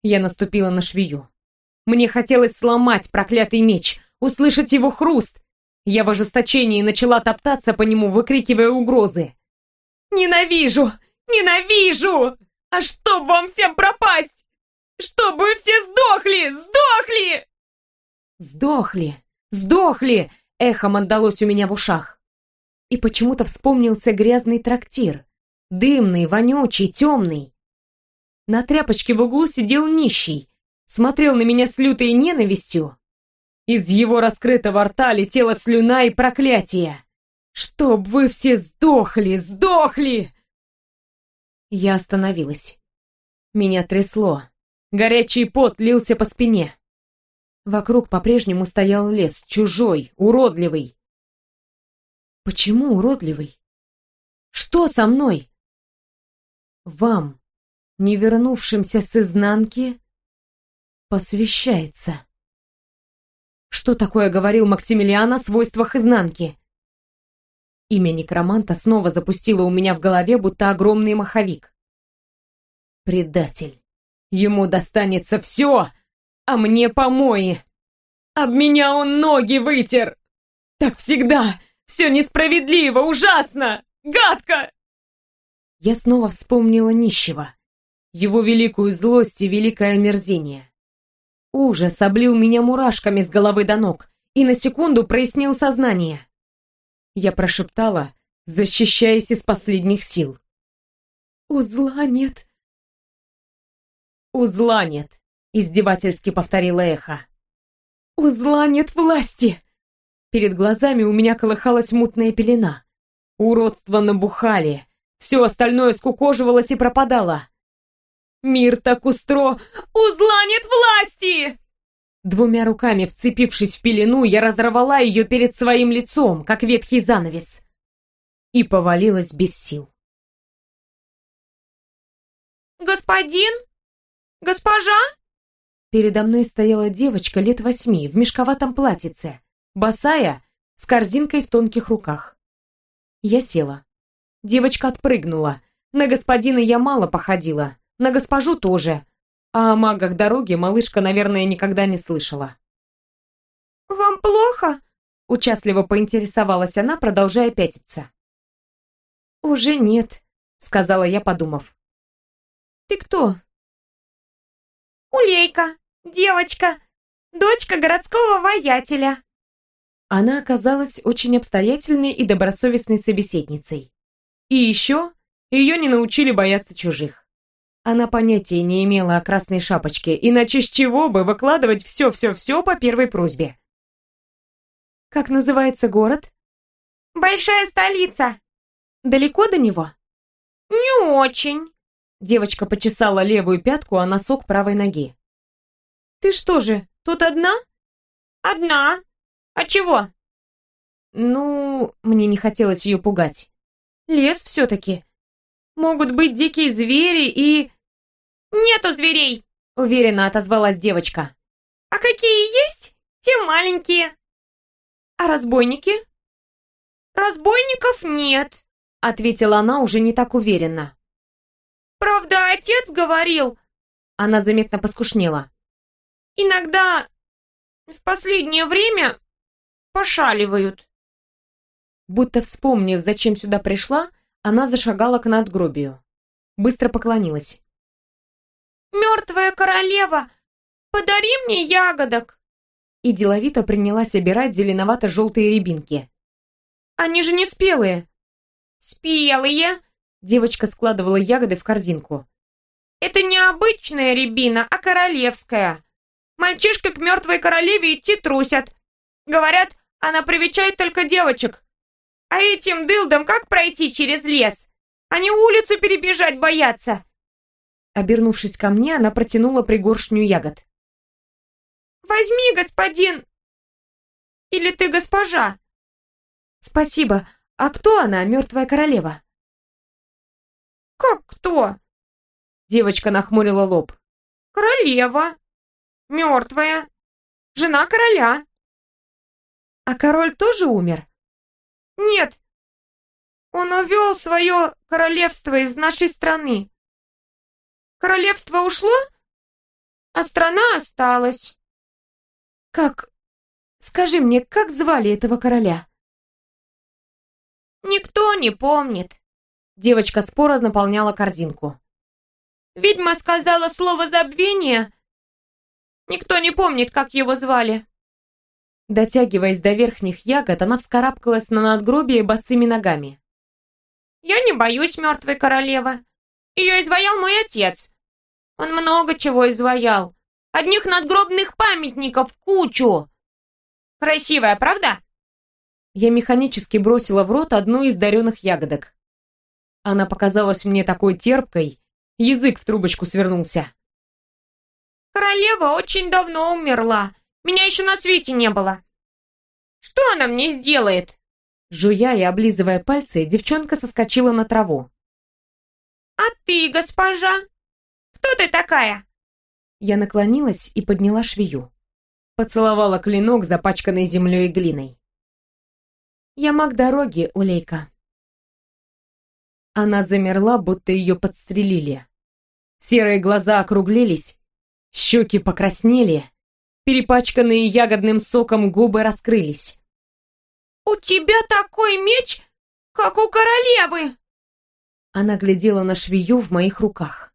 Я наступила на швею. Мне хотелось сломать проклятый меч, услышать его хруст. Я в ожесточении начала топтаться по нему, выкрикивая угрозы. «Ненавижу! Ненавижу! А чтоб вам всем пропасть! Чтоб вы все сдохли! Сдохли!» «Сдохли! Сдохли!» — эхом отдалось у меня в ушах. И почему-то вспомнился грязный трактир. Дымный, вонючий, темный. На тряпочке в углу сидел нищий, смотрел на меня с лютой ненавистью. Из его раскрытого рта летела слюна и проклятие. «Чтоб вы все сдохли, сдохли!» Я остановилась. Меня трясло. Горячий пот лился по спине. Вокруг по-прежнему стоял лес, чужой, уродливый. Почему уродливый? Что со мной? Вам, не вернувшимся с изнанки, посвящается. Что такое говорил Максимилиан о свойствах изнанки? Имя некроманта снова запустило у меня в голове, будто огромный маховик. Предатель. Ему достанется все, а мне помои. Об меня он ноги вытер. Так всегда. Все несправедливо, ужасно, гадко. Я снова вспомнила нищего. Его великую злость и великое омерзение. Ужас облил меня мурашками с головы до ног и на секунду прояснил сознание. Я прошептала, защищаясь из последних сил. «Узла нет». «Узла нет», — издевательски повторила эхо. «Узла нет власти». Перед глазами у меня колыхалась мутная пелена. Уродства набухали, все остальное скукоживалось и пропадало. Мир так устро... Узла нет власти! Двумя руками вцепившись в пелену, я разорвала ее перед своим лицом, как ветхий занавес. И повалилась без сил. «Господин? Госпожа?» Передо мной стояла девочка лет 8 в мешковатом платьице, босая, с корзинкой в тонких руках. Я села. Девочка отпрыгнула. На господина я мало походила, на госпожу тоже. А о магах дороги малышка, наверное, никогда не слышала. «Вам плохо?» — участливо поинтересовалась она, продолжая пятиться. «Уже нет», — сказала я, подумав. «Ты кто?» «Улейка, девочка, дочка городского воятеля». Она оказалась очень обстоятельной и добросовестной собеседницей. И еще ее не научили бояться чужих. Она понятия не имела о красной шапочке, иначе с чего бы выкладывать все по первой просьбе. «Как называется город?» «Большая столица». «Далеко до него?» «Не очень». Девочка почесала левую пятку о носок правой ноги. «Ты что же, тут одна?» «Одна. А чего?» «Ну...» Мне не хотелось ее пугать. «Лес все-таки. Могут быть дикие звери и...» «Нету зверей!» — уверенно отозвалась девочка. «А какие есть, те маленькие». «А разбойники?» «Разбойников нет», — ответила она уже не так уверенно. «Правда, отец говорил...» Она заметно поскушнела. «Иногда в последнее время пошаливают». Будто вспомнив, зачем сюда пришла, она зашагала к надгробию. Быстро поклонилась. «Мертвая королева, подари мне ягодок!» И деловито принялась обирать зеленовато-желтые рябинки. «Они же не спелые!» «Спелые!» Девочка складывала ягоды в корзинку. «Это не обычная рябина, а королевская. Мальчишки к мертвой королеве идти трусят. Говорят, она привечает только девочек. А этим дылдам как пройти через лес? Они улицу перебежать боятся!» Обернувшись ко мне, она протянула пригоршню ягод. «Возьми, господин! Или ты госпожа?» «Спасибо. А кто она, мертвая королева?» «Как кто?» Девочка нахмурила лоб. «Королева. Мертвая. Жена короля». «А король тоже умер?» «Нет. Он увел свое королевство из нашей страны. Королевство ушло, а страна осталась. Как? Скажи мне, как звали этого короля? Никто не помнит. Девочка споро наполняла корзинку. Ведьма сказала слово забвение. Никто не помнит, как его звали. Дотягиваясь до верхних ягод, она вскарабкалась на надгробие босыми ногами. «Я не боюсь мертвой королевы. Ее изваял мой отец. Он много чего изваял. Одних надгробных памятников кучу. Красивая, правда?» Я механически бросила в рот одну из даренных ягодок. Она показалась мне такой терпкой, язык в трубочку свернулся. «Королева очень давно умерла. Меня еще на свете не было. Что она мне сделает?» Жуя и облизывая пальцы, девчонка соскочила на траву. «А ты, госпожа? Кто ты такая?» Я наклонилась и подняла швею. Поцеловала клинок, запачканный землей и глиной. «Я маг дороги, Улейка». Она замерла, будто ее подстрелили. Серые глаза округлились, щеки покраснели, перепачканные ягодным соком губы раскрылись. «У тебя такой меч, как у королевы!» Она глядела на швею в моих руках.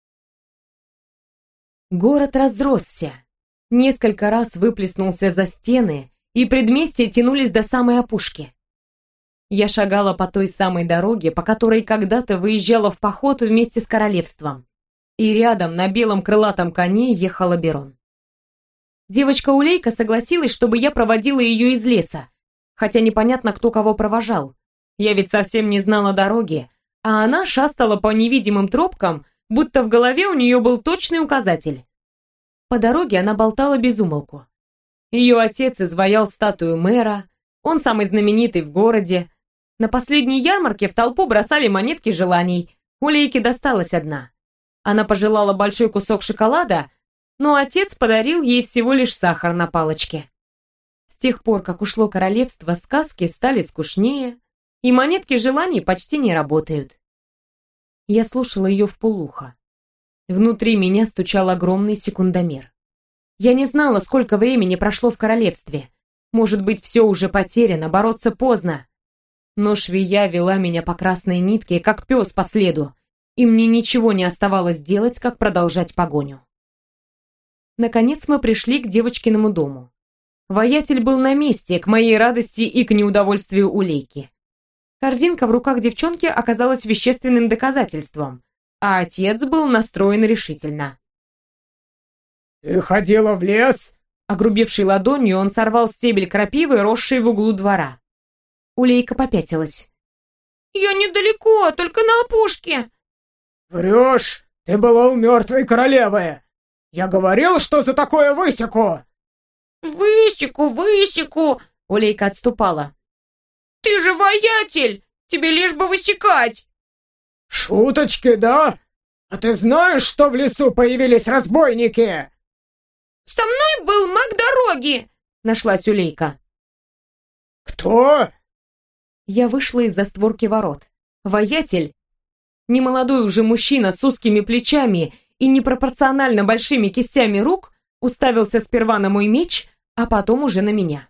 Город разросся, несколько раз выплеснулся за стены, и предместья тянулись до самой опушки. Я шагала по той самой дороге, по которой когда-то выезжала в поход вместе с королевством, и рядом на белом крылатом коне ехала Берон. Девочка Улейка согласилась, чтобы я проводила ее из леса, хотя непонятно, кто кого провожал. Я ведь совсем не знала дороги, а она шастала по невидимым тропкам, будто в голове у нее был точный указатель. По дороге она болтала без умолку. Ее отец изваял статую мэра, он самый знаменитый в городе. На последней ярмарке в толпу бросали монетки желаний, Улейке досталась одна. Она пожелала большой кусок шоколада, но отец подарил ей всего лишь сахар на палочке. С тех пор, как ушло королевство, сказки стали скучнее, и монетки желаний почти не работают. Я слушала ее вполуха. Внутри меня стучал огромный секундомер. Я не знала, сколько времени прошло в королевстве. Может быть, все уже потеряно, бороться поздно. Но швея вела меня по красной нитке, как пес по следу, и мне ничего не оставалось делать, как продолжать погоню. Наконец мы пришли к девочкиному дому. Воятель был на месте, к моей радости и к неудовольствию Улейки. Корзинка в руках девчонки оказалась вещественным доказательством, а отец был настроен решительно. «Ты ходила в лес?» Огрубевшей ладонью он сорвал стебель крапивы, росший в углу двора. Улейка попятилась. «Я недалеко, только на опушке». «Врешь! Ты была у мертвой королевы! Я говорил, что за такое высеку!» «Высеку! Улейка отступала. «Ты же воятель! Тебе лишь бы высекать!» «Шуточки, да? А ты знаешь, что в лесу появились разбойники?» «Со мной был маг дороги!» Нашлась Улейка. «Кто?» Я вышла из-за створки ворот. Воятель, немолодой уже мужчина с узкими плечами и непропорционально большими кистями рук, уставился сперва на мой меч, а потом уже на меня.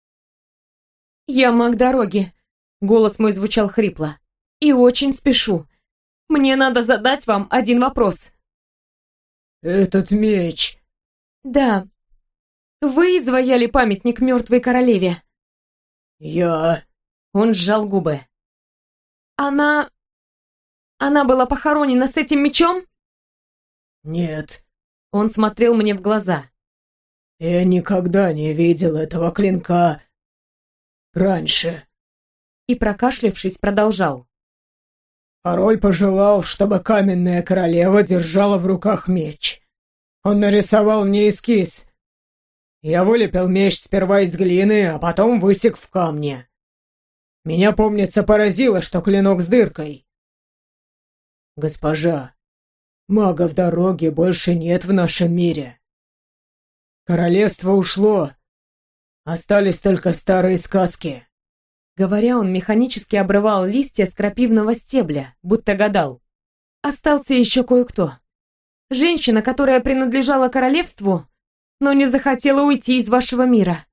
«Я маг дороги», — голос мой звучал хрипло, — «и очень спешу. Мне надо задать вам один вопрос». «Этот меч...» «Да. Вы изваяли памятник мертвой королеве?» «Я...» Он сжал губы. «Она была похоронена с этим мечом?» «Нет». Он смотрел мне в глаза. «Я никогда не видел этого клинка раньше». И, прокашлявшись, продолжал. Король пожелал, чтобы каменная королева держала в руках меч. Он нарисовал мне эскиз. Я вылепил меч сперва из глины, а потом высек в камне. Меня, помнится, поразило, что клинок с дыркой. Госпожа, магов дороги больше нет в нашем мире. Королевство ушло. Остались только старые сказки. Говоря, он механически обрывал листья с крапивного стебля, будто гадал. Остался еще кое-кто. Женщина, которая принадлежала королевству, но не захотела уйти из вашего мира.